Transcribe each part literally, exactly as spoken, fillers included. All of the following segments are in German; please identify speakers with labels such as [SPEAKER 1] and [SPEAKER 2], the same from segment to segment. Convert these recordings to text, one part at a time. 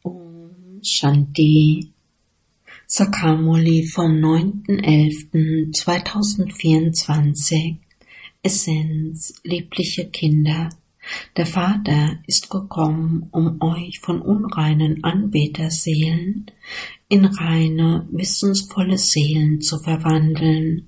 [SPEAKER 1] Om Shanti. Sakamuli vom neunten elften zweitausendvierundzwanzig. Essenz, liebliche Kinder. Der Vater ist gekommen, um euch von unreinen Anbeterseelen in reine, wissensvolle Seelen zu verwandeln.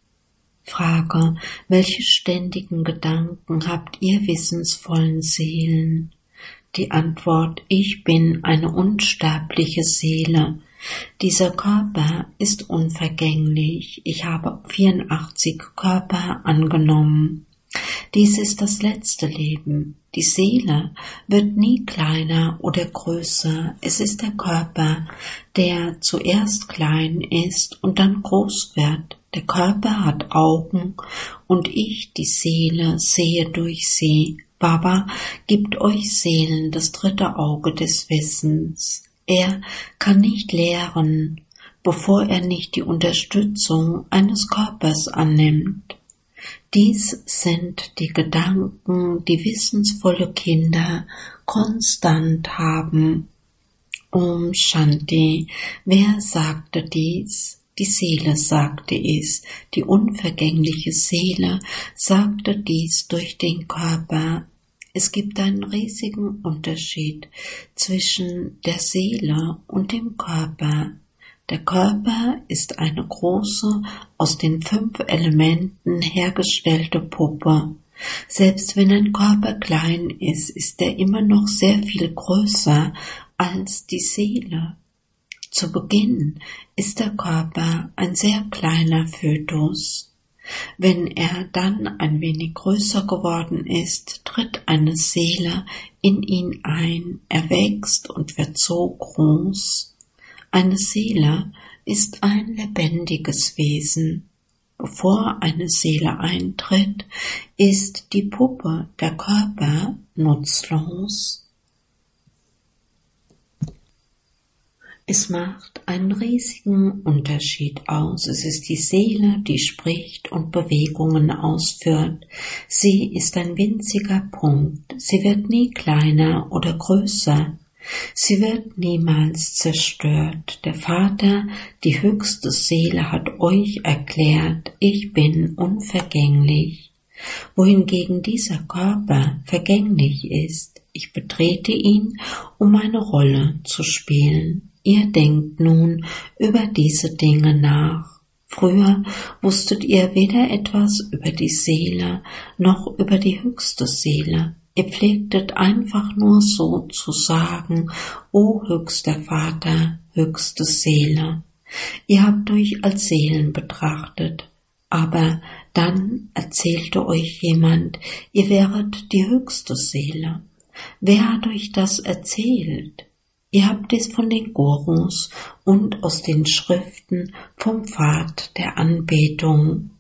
[SPEAKER 1] Frage: Welche ständigen Gedanken habt ihr wissensvollen Seelen? Die Antwort: Ich bin eine unsterbliche Seele. Dieser Körper ist unvergänglich. Ich habe vierundachtzig Körper angenommen. Dies ist das letzte Leben. Die Seele wird nie kleiner oder größer. Es ist der Körper, der zuerst klein ist und dann groß wird. Der Körper hat Augen und ich, die Seele, sehe durch sie. Baba gibt euch Seelen das dritte Auge des Wissens. Er kann nicht lehren, bevor er nicht die Unterstützung eines Körpers annimmt. Dies sind die Gedanken, die wissensvolle Kinder konstant haben. Om Shanti. Wer sagte dies? Die Seele sagte es. Die unvergängliche Seele sagte dies durch den Körper. Es gibt einen riesigen Unterschied zwischen der Seele und dem Körper. Der Körper ist eine große, aus den fünf Elementen hergestellte Puppe. Selbst wenn ein Körper klein ist, ist er immer noch sehr viel größer als die Seele. Zu Beginn ist der Körper ein sehr kleiner Fötus. Wenn er dann ein wenig größer geworden ist, tritt eine Seele in ihn ein, er wächst und wird so groß. Eine Seele ist ein lebendiges Wesen. Bevor eine Seele eintritt, ist die Puppe, der Körper, nutzlos. Es macht einen riesigen Unterschied aus. Es ist die Seele, die spricht und Bewegungen ausführt. Sie ist ein winziger Punkt. Sie wird nie kleiner oder größer. Sie wird niemals zerstört. Der Vater, die höchste Seele, hat euch erklärt, ich bin unvergänglich. Wohingegen dieser Körper vergänglich ist. Ich betrete ihn, um eine Rolle zu spielen. Ihr denkt nun über diese Dinge nach. Früher wusstet ihr weder etwas über die Seele noch über die höchste Seele. Ihr pflegtet einfach nur so zu sagen, o höchster Vater, höchste Seele. Ihr habt euch als Seelen betrachtet, aber dann erzählte euch jemand, ihr wäret die höchste Seele. Wer hat euch das erzählt? Ihr habt es von den Gurus und aus den Schriften vom Pfad der Anbetung.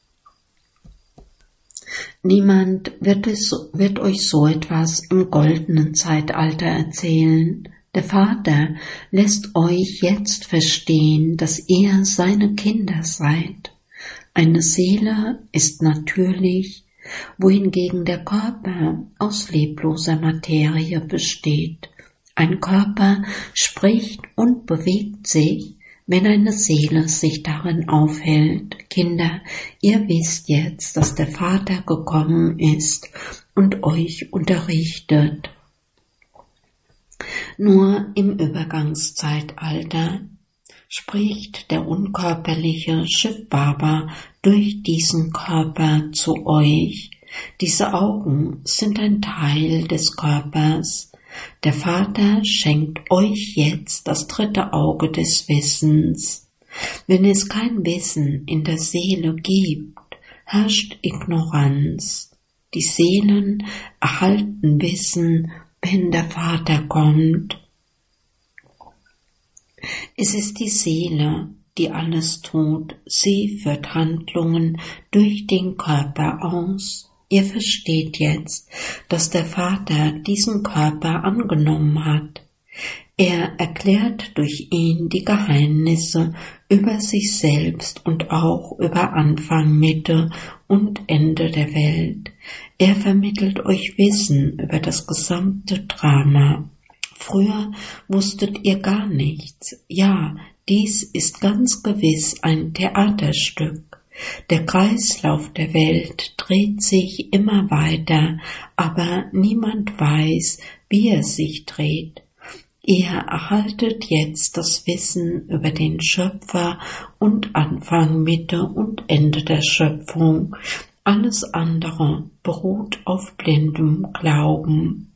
[SPEAKER 1] Niemand wird, es, wird euch so etwas im goldenen Zeitalter erzählen. Der Vater lässt euch jetzt verstehen, dass ihr seine Kinder seid. Eine Seele ist natürlich, wohingegen der Körper aus lebloser Materie besteht. Ein Körper spricht und bewegt sich, wenn eine Seele sich darin aufhält. Kinder, ihr wisst jetzt, dass der Vater gekommen ist und euch unterrichtet. Nur im Übergangszeitalter spricht der unkörperliche Shiv Baba durch diesen Körper zu euch. Diese Augen sind ein Teil des Körpers. Der Vater schenkt euch jetzt das dritte Auge des Wissens. Wenn es kein Wissen in der Seele gibt, herrscht Ignoranz. Die Seelen erhalten Wissen, wenn der Vater kommt. Es ist die Seele, die alles tut. Sie führt Handlungen durch den Körper aus. Ihr versteht jetzt, dass der Vater diesen Körper angenommen hat. Er erklärt durch ihn die Geheimnisse über sich selbst und auch über Anfang, Mitte und Ende der Welt. Er vermittelt euch Wissen über das gesamte Drama. Früher wusstet ihr gar nichts. Ja, dies ist ganz gewiss ein Theaterstück. Der Kreislauf der Welt dreht sich immer weiter, aber niemand weiß, wie er sich dreht. Ihr erhaltet jetzt das Wissen über den Schöpfer und Anfang, Mitte und Ende der Schöpfung. Alles andere beruht auf blindem Glauben.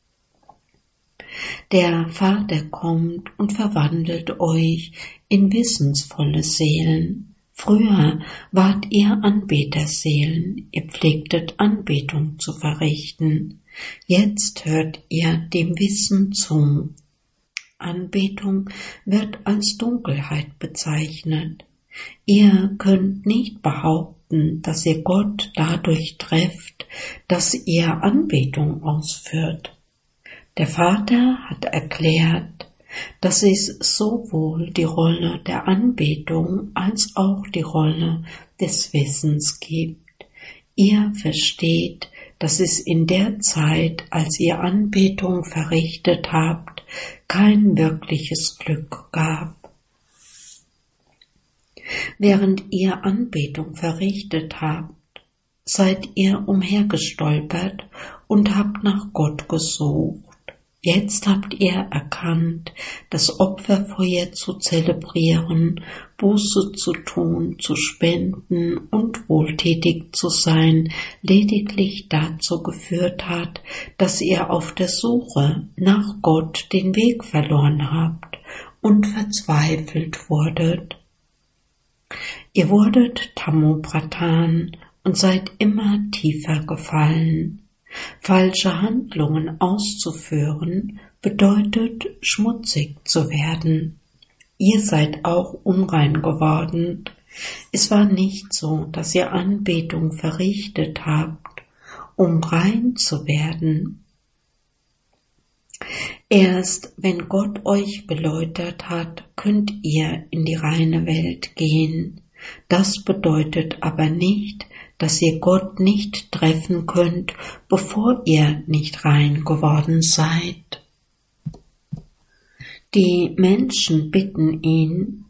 [SPEAKER 1] Der Vater kommt und verwandelt euch in wissensvolle Seelen. Früher wart ihr Anbeterseelen, ihr pflegtet Anbetung zu verrichten. Jetzt hört ihr dem Wissen zu. Anbetung wird als Dunkelheit bezeichnet. Ihr könnt nicht behaupten, dass ihr Gott dadurch trefft, dass ihr Anbetung ausführt. Der Vater hat erklärt, dass es sowohl die Rolle der Anbetung als auch die Rolle des Wissens gibt. Ihr versteht, dass es in der Zeit, als ihr Anbetung verrichtet habt, kein wirkliches Glück gab. Während ihr Anbetung verrichtet habt, seid ihr umhergestolpert und habt nach Gott gesucht. Jetzt habt ihr erkannt, das Opferfeuer zu zelebrieren, Buße zu tun, zu spenden und wohltätig zu sein, lediglich dazu geführt hat, dass ihr auf der Suche nach Gott den Weg verloren habt und verzweifelt wurdet. Ihr wurdet Tamopradhan und seid immer tiefer gefallen. Falsche Handlungen auszuführen bedeutet, schmutzig zu werden. Ihr seid auch unrein geworden. Es war nicht so, dass ihr Anbetung verrichtet habt, um rein zu werden. Erst wenn Gott euch geläutert hat, könnt ihr in die reine Welt gehen. Das bedeutet aber nicht, dass ihr Gott nicht treffen könnt, bevor ihr nicht rein geworden seid. Die Menschen bitten ihn,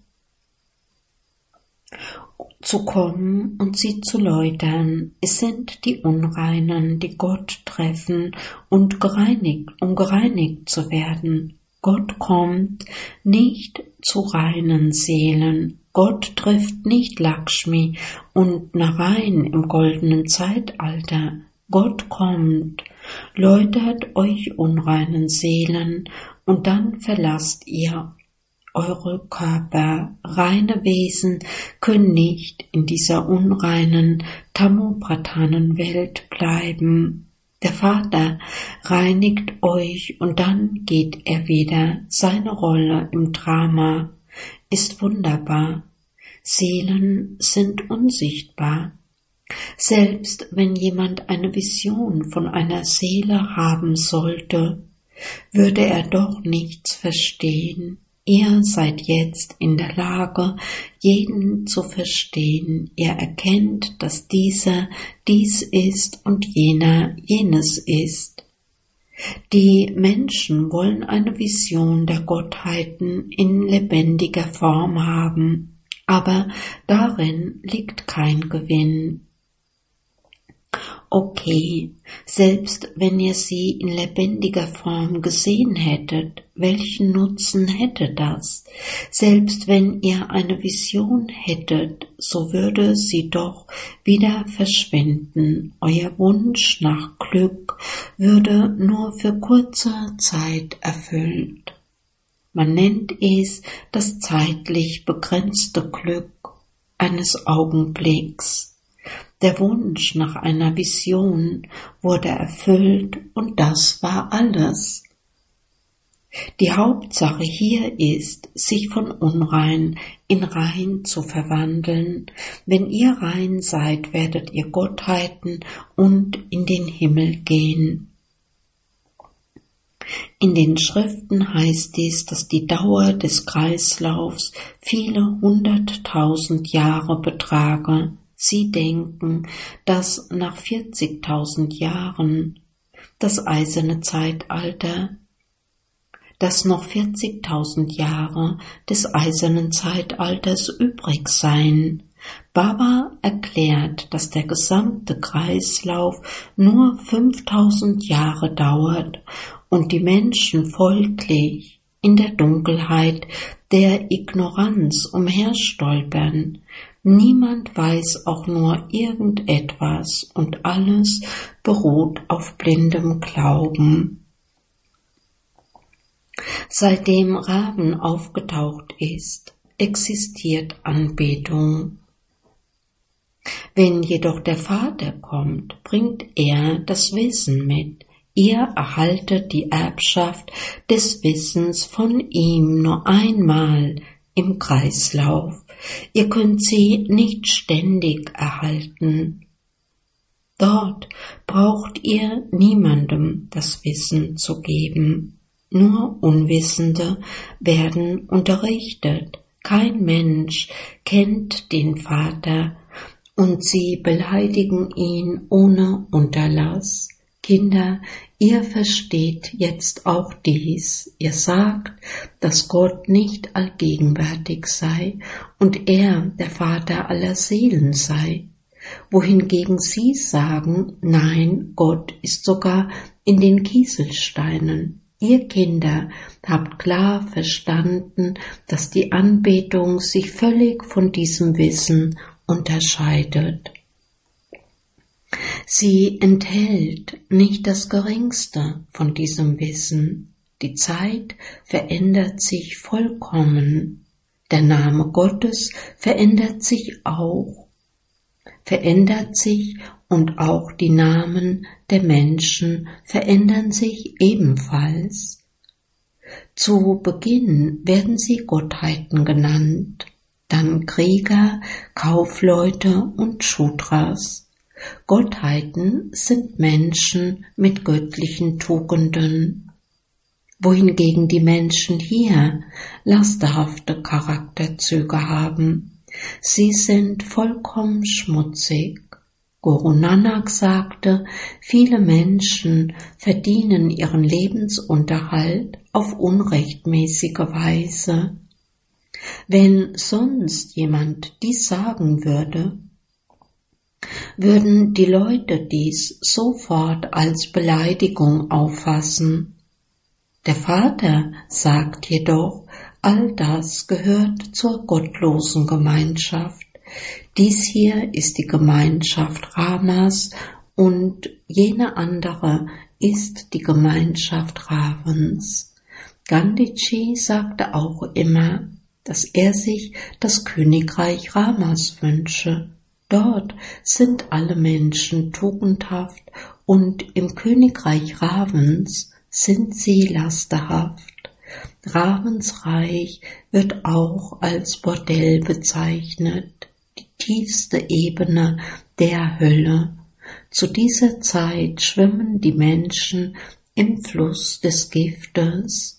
[SPEAKER 1] zu kommen und sie zu läutern. Es sind die Unreinen, die Gott treffen und gereinigt, um gereinigt zu werden. Gott kommt nicht zu reinen Seelen. Gott trifft nicht Lakshmi und Narayan im goldenen Zeitalter. Gott kommt, läutert euch unreinen Seelen und dann verlasst ihr eure Körper. Reine Wesen können nicht in dieser unreinen Tamopradhanen-Welt bleiben. Der Vater reinigt euch und dann geht er wieder. Seine Rolle im Drama ist wunderbar. Seelen sind unsichtbar. Selbst wenn jemand eine Vision von einer Seele haben sollte, würde er doch nichts verstehen. Ihr seid jetzt in der Lage, jeden zu verstehen. Ihr erkennt, dass dieser dies ist und jener jenes ist. Die Menschen wollen eine Vision der Gottheiten in lebendiger Form haben, aber darin liegt kein Gewinn. Okay, selbst wenn ihr sie in lebendiger Form gesehen hättet, welchen Nutzen hätte das? Selbst wenn ihr eine Vision hättet, so würde sie doch wieder verschwinden. Euer Wunsch nach Glück würde nur für kurze Zeit erfüllt. Man nennt es das zeitlich begrenzte Glück eines Augenblicks. Der Wunsch nach einer Vision wurde erfüllt und das war alles. Die Hauptsache hier ist, sich von unrein in rein zu verwandeln. Wenn ihr rein seid, werdet ihr Gottheiten und in den Himmel gehen. In den Schriften heißt es, dass die Dauer des Kreislaufs viele hunderttausend Jahre betrage. Sie denken, dass nach vierzigtausend Jahren das eiserne Zeitalter dass noch vierzigtausend Jahre des eisernen Zeitalters übrig seien. Baba erklärt, dass der gesamte Kreislauf nur fünftausend Jahre dauert und die Menschen folglich in der Dunkelheit der Ignoranz umherstolpern. Niemand weiß auch nur irgendetwas und alles beruht auf blindem Glauben. Seitdem Raven aufgetaucht ist, existiert Anbetung. Wenn jedoch der Vater kommt, bringt er das Wissen mit. Ihr erhaltet die Erbschaft des Wissens von ihm nur einmal im Kreislauf. Ihr könnt sie nicht ständig erhalten. Dort braucht ihr niemandem das Wissen zu geben. Nur Unwissende werden unterrichtet. Kein Mensch kennt den Vater und sie beleidigen ihn ohne Unterlass. Kinder, ihr versteht jetzt auch dies. Ihr sagt, dass Gott nicht allgegenwärtig sei und er der Vater aller Seelen sei, wohingegen sie sagen, nein, Gott ist sogar in den Kieselsteinen. Ihr Kinder habt klar verstanden, dass die Anbetung sich völlig von diesem Wissen unterscheidet. Sie enthält nicht das Geringste von diesem Wissen. Die Zeit verändert sich vollkommen. Der Name Gottes verändert sich auch, verändert sich und auch die Namen der Menschen verändern sich ebenfalls. Zu Beginn werden sie Gottheiten genannt, dann Krieger, Kaufleute und Shudras. Gottheiten sind Menschen mit göttlichen Tugenden, wohingegen die Menschen hier lasterhafte Charakterzüge haben. Sie sind vollkommen schmutzig. Guru Nanak sagte, viele Menschen verdienen ihren Lebensunterhalt auf unrechtmäßige Weise. Wenn sonst jemand dies sagen würde, würden die Leute dies sofort als Beleidigung auffassen. Der Vater sagt jedoch, all das gehört zur gottlosen Gemeinschaft. Dies hier ist die Gemeinschaft Ramas und jene andere ist die Gemeinschaft Ravens. Gandhiji sagte auch immer, dass er sich das Königreich Ramas wünsche. Dort sind alle Menschen tugendhaft und im Königreich Ravens sind sie lasterhaft. Ravens Reich wird auch als Bordell bezeichnet, die tiefste Ebene der Hölle. Zu dieser Zeit schwimmen die Menschen im Fluss des Giftes.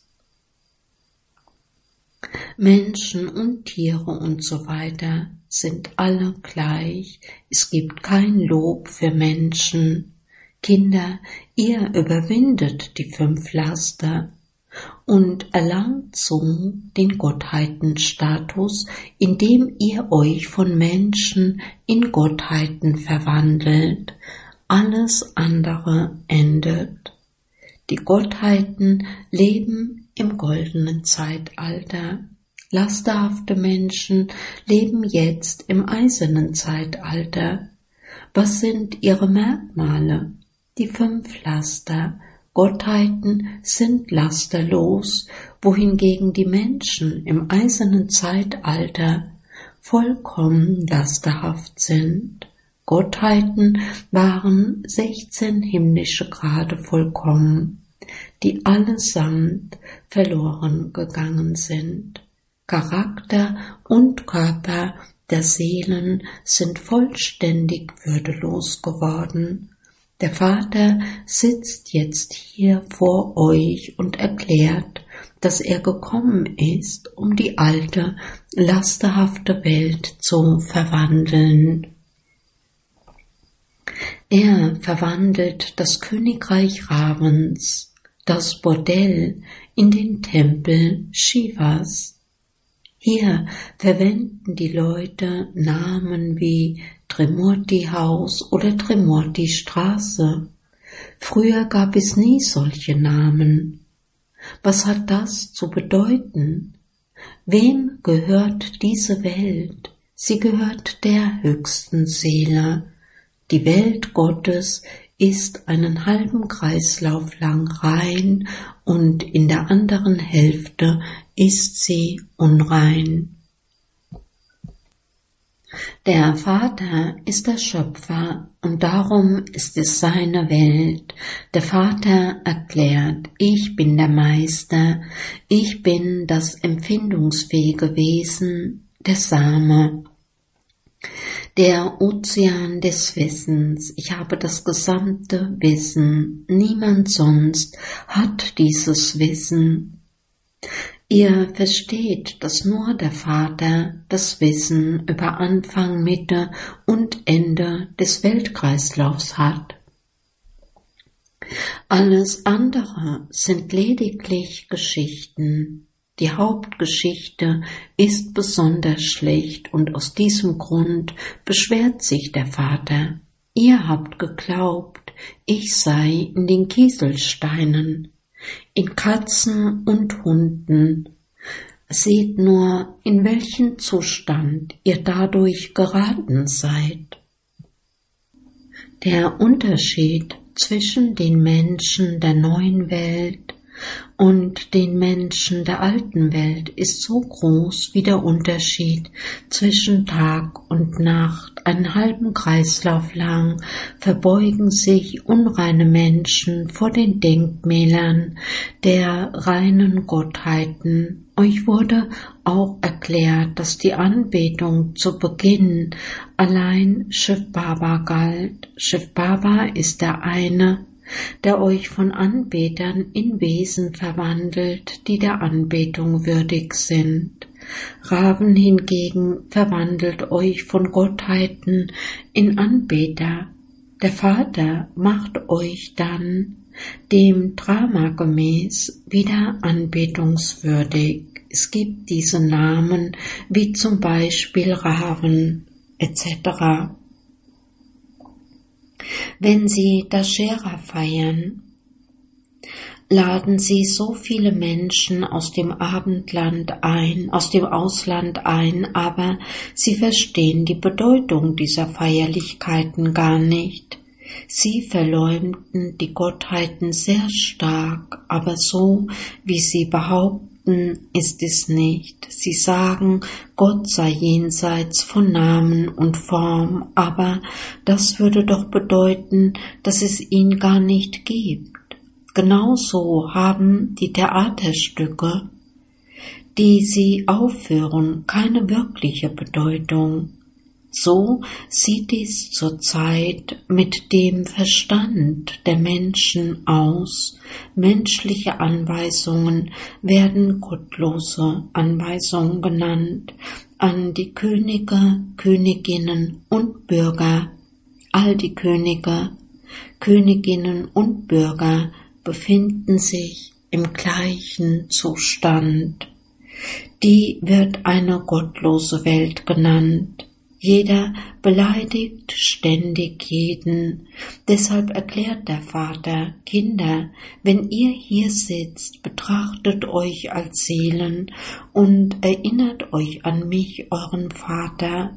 [SPEAKER 1] Menschen und Tiere und so weiter sind alle gleich. Es gibt kein Lob für Menschen. Kinder, ihr überwindet die fünf Laster und erlangt so den Gottheitenstatus, indem ihr euch von Menschen in Gottheiten verwandelt. Alles andere endet. Die Gottheiten leben im goldenen Zeitalter. Lasterhafte Menschen leben jetzt im eisernen Zeitalter. Was sind ihre Merkmale? Die fünf Laster. Gottheiten sind lasterlos, wohingegen die Menschen im eisernen Zeitalter vollkommen lasterhaft sind. Gottheiten waren sechzehn himmlische Grade vollkommen, die allesamt verloren gegangen sind. Charakter und Körper der Seelen sind vollständig würdelos geworden. Der Vater sitzt jetzt hier vor euch und erklärt, dass er gekommen ist, um die alte, lasterhafte Welt zu verwandeln. Er verwandelt das Königreich Ravens, das Bordell, in den Tempel Shivas. Hier verwenden die Leute Namen wie Trimurti-Haus oder Trimurti-Straße. Früher gab es nie solche Namen. Was hat das zu bedeuten? Wem gehört diese Welt? Sie gehört der höchsten Seele. Die Welt Gottes ist einen halben Kreislauf lang rein und in der anderen Hälfte ist sie unrein. Der Vater ist der Schöpfer und darum ist es seine Welt. Der Vater erklärt, ich bin der Meister, ich bin das empfindungsfähige Wesen, der Same, der Ozean des Wissens. Ich habe das gesamte Wissen, niemand sonst hat dieses Wissen. Ihr versteht, dass nur der Vater das Wissen über Anfang, Mitte und Ende des Weltkreislaufs hat. Alles andere sind lediglich Geschichten. Die Hauptgeschichte ist besonders schlecht und aus diesem Grund beschwert sich der Vater. Ihr habt geglaubt, ich sei in den Kieselsteinen, in Katzen und Hunden. Seht nur, in welchen Zustand ihr dadurch geraten seid. Der Unterschied zwischen den Menschen der neuen Welt und den Menschen der alten Welt ist so groß wie der Unterschied zwischen Tag und Nacht. Einen halben Kreislauf lang verbeugen sich unreine Menschen vor den Denkmälern der reinen Gottheiten. Euch wurde auch erklärt, dass die Anbetung zu Beginn allein Shiv Baba galt. Shiv Baba ist der eine, der euch von Anbetern in Wesen verwandelt, die der Anbetung würdig sind. Raven hingegen verwandelt euch von Gottheiten in Anbeter. Der Vater macht euch dann dem Drama gemäß wieder anbetungswürdig. Es gibt diese Namen wie zum Beispiel Raven et cetera. Wenn sie Dashera feiern, laden sie so viele Menschen aus dem Abendland ein, aus dem Ausland ein, aber sie verstehen die Bedeutung dieser Feierlichkeiten gar nicht. Sie verleumden die Gottheiten sehr stark, aber so, wie sie behaupten, ist es nicht. Sie sagen, Gott sei jenseits von Namen und Form, aber das würde doch bedeuten, dass es ihn gar nicht gibt. Genauso haben die Theaterstücke, die sie aufführen, keine wirkliche Bedeutung. So sieht es zurzeit mit dem Verstand der Menschen aus. Menschliche Anweisungen werden gottlose Anweisungen genannt an die Könige, Königinnen und Bürger. All die Könige, Königinnen und Bürger befinden sich im gleichen Zustand. Die wird eine gottlose Welt genannt. Jeder beleidigt ständig jeden. Deshalb erklärt der Vater, Kinder, wenn ihr hier sitzt, betrachtet euch als Seelen und erinnert euch an mich, euren Vater.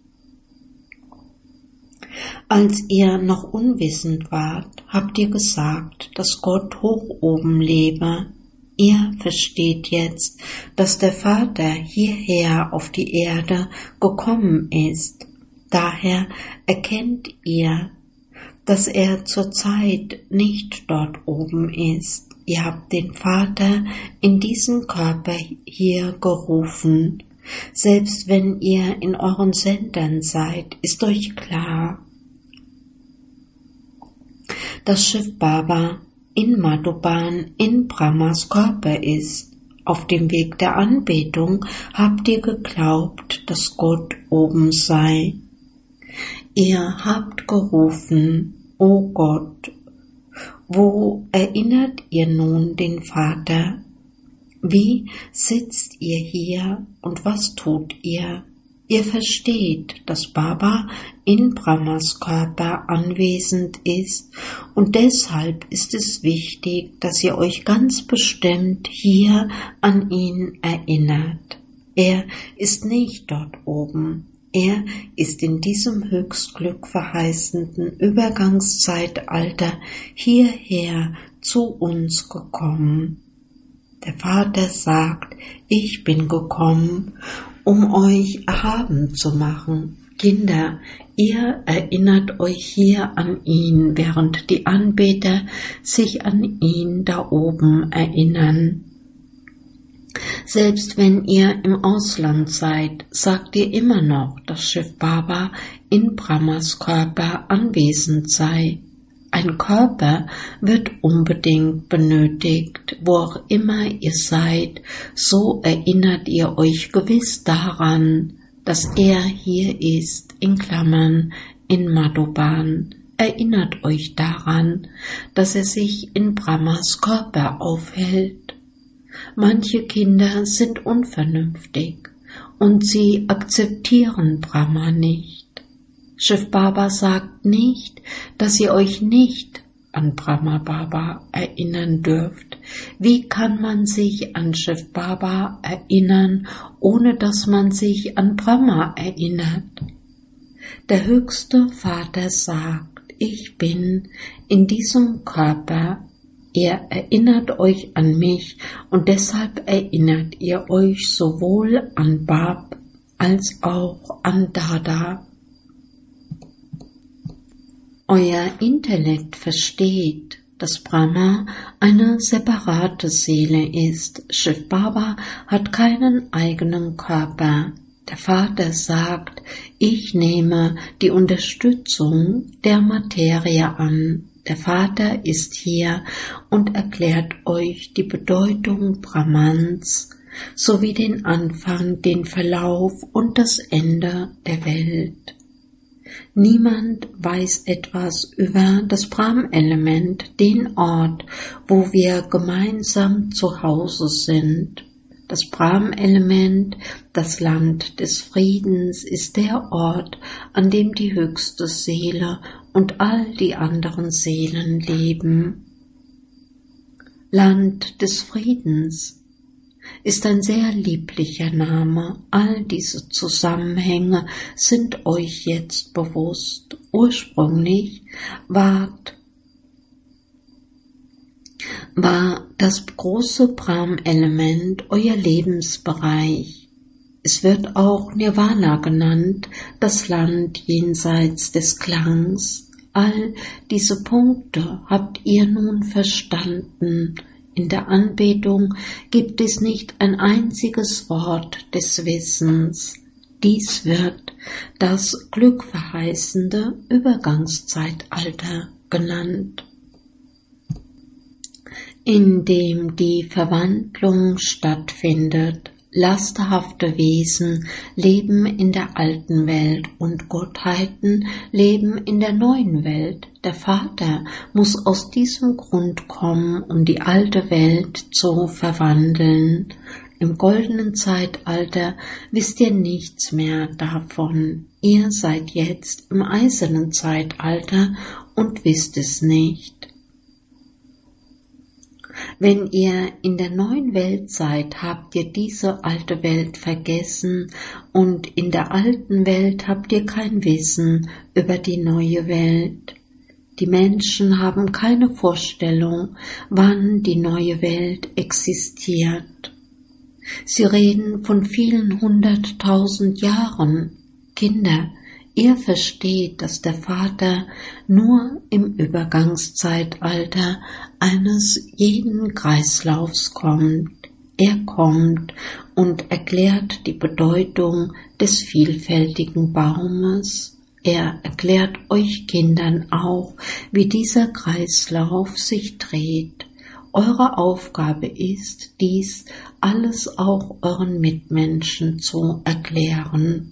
[SPEAKER 1] Als ihr noch unwissend wart, habt ihr gesagt, dass Gott hoch oben lebe. Ihr versteht jetzt, dass der Vater hierher auf die Erde gekommen ist. Daher erkennt ihr, dass er zurzeit nicht dort oben ist. Ihr habt den Vater in diesen Körper hier gerufen. Selbst wenn ihr in euren Sendern seid, ist euch klar, dass Shiv Baba in Madhuban in Brahmas Körper ist. Auf dem Weg der Anbetung habt ihr geglaubt, dass Gott oben sei. Ihr habt gerufen, O Gott, wo erinnert ihr nun den Vater? Wie sitzt ihr hier und was tut ihr? Ihr versteht, dass Baba in Brahmas Körper anwesend ist und deshalb ist es wichtig, dass ihr euch ganz bestimmt hier an ihn erinnert. Er ist nicht dort oben. Er ist in diesem Höchstglück verheißenden Übergangszeitalter hierher zu uns gekommen. Der Vater sagt, ich bin gekommen, um euch erhaben zu machen. Kinder, ihr erinnert euch hier an ihn, während die Anbeter sich an ihn da oben erinnern. Selbst wenn ihr im Ausland seid, sagt ihr immer noch, dass Shiv Baba in Brahmas Körper anwesend sei. Ein Körper wird unbedingt benötigt, wo auch immer ihr seid, so erinnert ihr euch gewiss daran, dass er hier ist, in Klammern, in Madhuban. Erinnert euch daran, dass er sich in Brahmas Körper aufhält. Manche Kinder sind unvernünftig und sie akzeptieren Brahma nicht. Shiv Baba sagt nicht, dass ihr euch nicht an Brahma Baba erinnern dürft. Wie kann man sich an Shiv Baba erinnern, ohne dass man sich an Brahma erinnert? Der höchste Vater sagt, ich bin in diesem Körper. Ihr erinnert euch an mich und deshalb erinnert ihr euch sowohl an Bab als auch an Dada. Euer Intellekt versteht, dass Brahma eine separate Seele ist. Shiv Baba hat keinen eigenen Körper. Der Vater sagt, ich nehme die Unterstützung der Materie an. Der Vater ist hier und erklärt euch die Bedeutung Brahmans sowie den Anfang, den Verlauf und das Ende der Welt. Niemand weiß etwas über das Brahm-Element, den Ort, wo wir gemeinsam zu Hause sind. Das Brahm-Element, das Land des Friedens, ist der Ort, an dem die höchste Seele und all die anderen Seelen leben. Land des Friedens ist ein sehr lieblicher Name. All diese Zusammenhänge sind euch jetzt bewusst. Ursprünglich wart war das große Brahm-Element euer Lebensbereich. Es wird auch Nirvana genannt, das Land jenseits des Klangs. All diese Punkte habt ihr nun verstanden. In der Anbetung gibt es nicht ein einziges Wort des Wissens. Dies wird das glückverheißende Übergangszeitalter genannt, in dem die Verwandlung stattfindet. Lasterhafte Wesen leben in der alten Welt und Gottheiten leben in der neuen Welt. Der Vater muss aus diesem Grund kommen, um die alte Welt zu verwandeln. Im goldenen Zeitalter wisst ihr nichts mehr davon. Ihr seid jetzt im eisernen Zeitalter und wisst es nicht. Wenn ihr in der neuen Welt seid, habt ihr diese alte Welt vergessen und in der alten Welt habt ihr kein Wissen über die neue Welt. Die Menschen haben keine Vorstellung, wann die neue Welt existiert. Sie reden von vielen hunderttausend Jahren. Kinder, ihr versteht, dass der Vater nur im Übergangszeitalter eines jeden Kreislaufs kommt. Er kommt und erklärt die Bedeutung des vielfältigen Baumes. Er erklärt euch Kindern auch, wie dieser Kreislauf sich dreht. Eure Aufgabe ist, dies alles auch euren Mitmenschen zu erklären.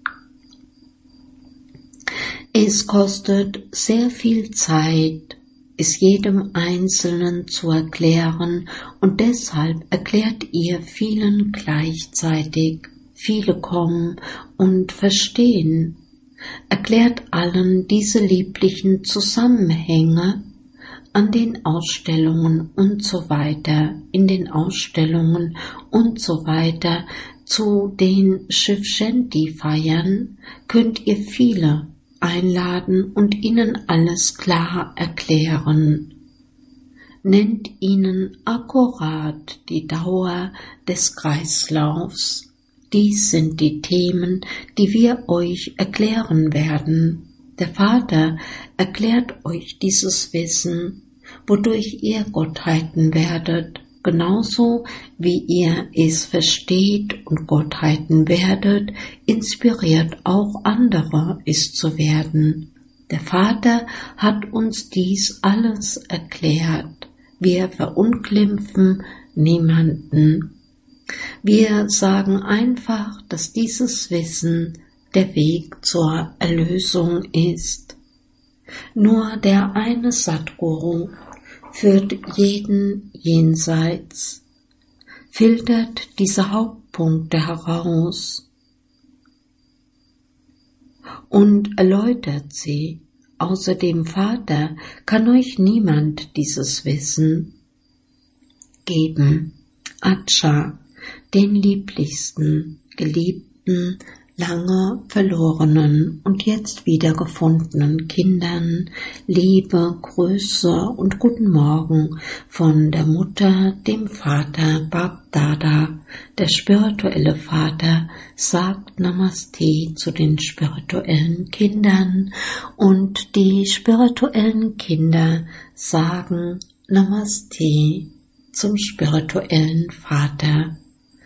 [SPEAKER 1] Es kostet sehr viel Zeit, ist jedem Einzelnen zu erklären und deshalb erklärt ihr vielen gleichzeitig. Viele kommen und verstehen. Erklärt allen diese lieblichen Zusammenhänge an den Ausstellungen und so weiter, in den Ausstellungen und so weiter. Zu den Shiv-Shanti-Feiern könnt ihr viele einladen und ihnen alles klar erklären. Nennt ihnen akkurat die Dauer des Kreislaufs. Dies sind die Themen, die wir euch erklären werden. Der Vater erklärt euch dieses Wissen, wodurch ihr Gottheiten werdet, genauso wie ihr es versteht und Gottheiten werdet, inspiriert auch andere, es zu werden. Der Vater hat uns dies alles erklärt. Wir verunglimpfen niemanden. Wir sagen einfach, dass dieses Wissen der Weg zur Erlösung ist. Nur der eine Satguru führt jeden jenseits, filtert diese Hauptpunkte heraus und erläutert sie. Außer dem Vater kann euch niemand dieses Wissen geben. Acha, den lieblichsten, geliebten, lange verlorenen und jetzt wiedergefundenen Kindern, Liebe, Grüße und guten Morgen von der Mutter, dem Vater, Bab Dada. Der spirituelle Vater sagt Namaste zu den spirituellen Kindern und die spirituellen Kinder sagen Namaste zum spirituellen Vater.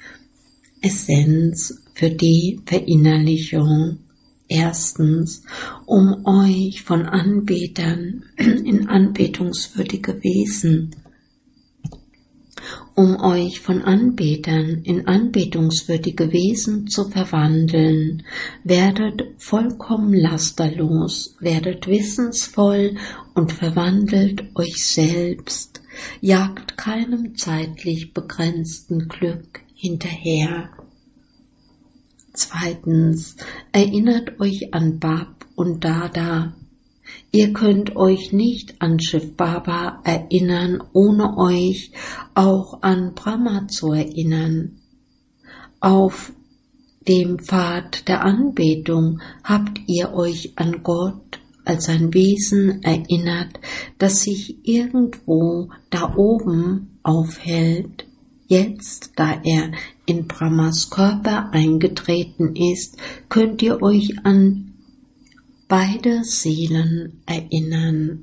[SPEAKER 1] Essenz für die Verinnerlichung. Erstens, um euch von Anbetern in anbetungswürdige Wesen, um euch von Anbetern in anbetungswürdige Wesen zu verwandeln, werdet vollkommen lasterlos, werdet wissensvoll und verwandelt euch selbst, jagt keinem zeitlich begrenzten Glück hinterher. Zweitens, erinnert euch an Bab und Dada. Ihr könnt euch nicht an Shiv Baba erinnern, ohne euch auch an Brahma zu erinnern. Auf dem Pfad der Anbetung habt ihr euch an Gott als ein Wesen erinnert, das sich irgendwo da oben aufhält. Jetzt, da er in Brahmas Körper eingetreten ist, könnt ihr euch an beide Seelen erinnern.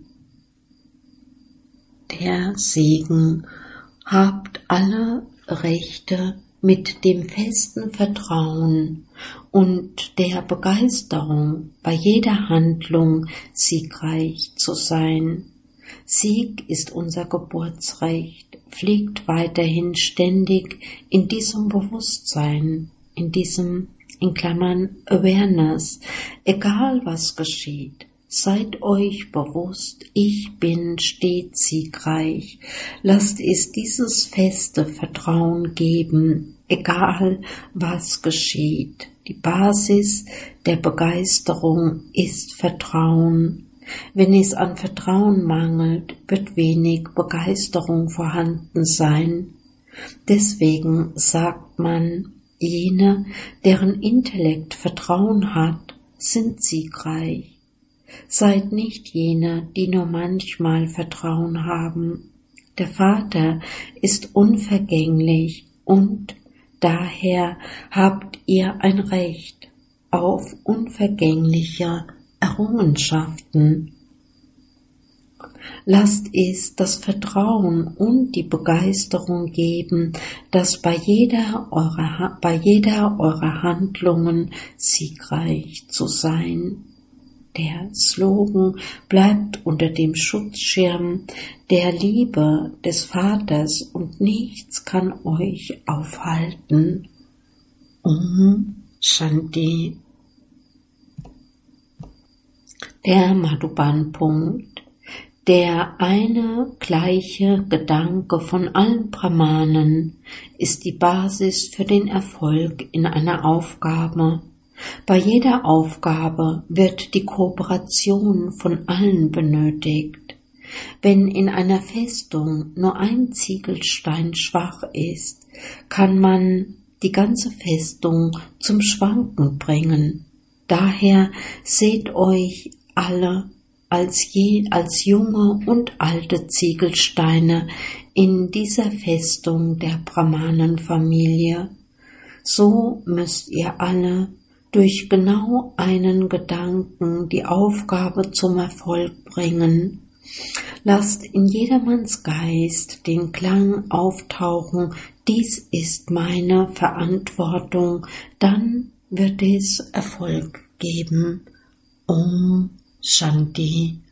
[SPEAKER 1] Der Segen: habt alle Rechte mit dem festen Vertrauen und der Begeisterung, bei jeder Handlung siegreich zu sein. Sieg ist unser Geburtsrecht, pflegt weiterhin ständig in diesem Bewusstsein, in diesem, in Klammern, Awareness, egal was geschieht. Seid euch bewusst, ich bin stets siegreich. Lasst es dieses feste Vertrauen geben, egal was geschieht. Die Basis der Begeisterung ist Vertrauen. Wenn es an Vertrauen mangelt, wird wenig Begeisterung vorhanden sein. Deswegen sagt man, jene, deren Intellekt Vertrauen hat, sind siegreich. Seid nicht jene, die nur manchmal Vertrauen haben. Der Vater ist unvergänglich und daher habt ihr ein Recht auf unvergängliche Errungenschaften. Lasst es das Vertrauen und die Begeisterung geben, dass bei jeder eurer, bei jeder eurer Handlungen siegreich zu sein. Der Slogan bleibt unter dem Schutzschirm der Liebe des Vaters und nichts kann euch aufhalten. Om Shanti. Der Madhuban-Punkt. Der eine gleiche Gedanke von allen Brahmanen ist die Basis für den Erfolg in einer Aufgabe. Bei jeder Aufgabe wird die Kooperation von allen benötigt. Wenn in einer Festung nur ein Ziegelstein schwach ist, kann man die ganze Festung zum Schwanken bringen. Daher seht euch alle als, je, als junge und alte Ziegelsteine in dieser Festung der Brahmanenfamilie. So müsst ihr alle durch genau einen Gedanken die Aufgabe zum Erfolg bringen. Lasst in jedermanns Geist den Klang auftauchen, dies ist meine Verantwortung, dann wird es Erfolg geben. Om Shanti.